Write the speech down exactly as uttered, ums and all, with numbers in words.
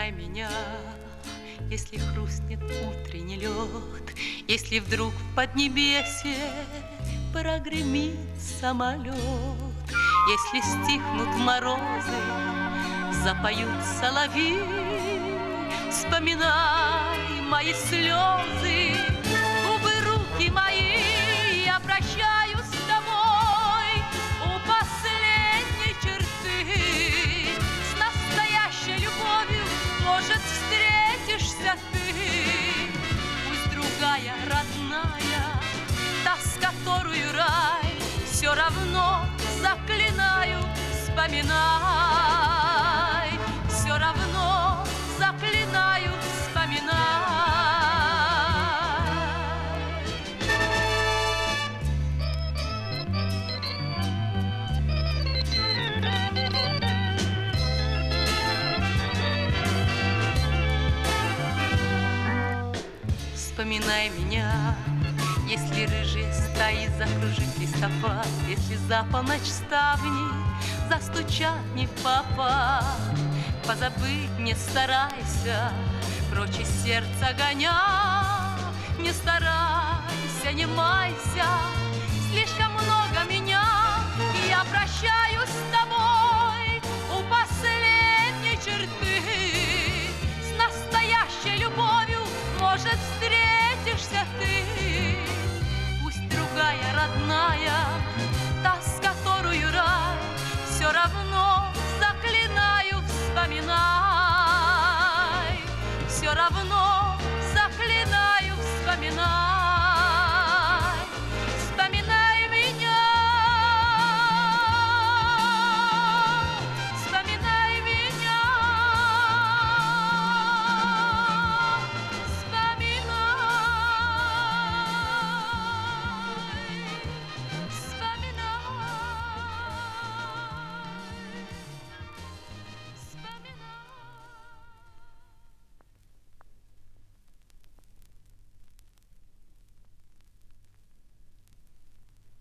Вспоминай меня, если хрустнет утренний лед, если вдруг в поднебесье прогремит самолет, если стихнут морозы, запоют соловьи. Вспоминай мои слезы, губы, руки мои, я прощаюсь с тобой у последней черты. С настоящей любовью, может, встретишься ты. Пусть другая, родная, та, с которую рай, все равно заклинаю, вспоминай. Все равно заклинаю, вспоминай. Вспоминай меня, если рыжие стаи закружит листопад, если за полночь ставни застучат не в попад. Позабыть не старайся, прочь из сердца гоня. Не старайся, не майся, слишком много меня, и я прощаюсь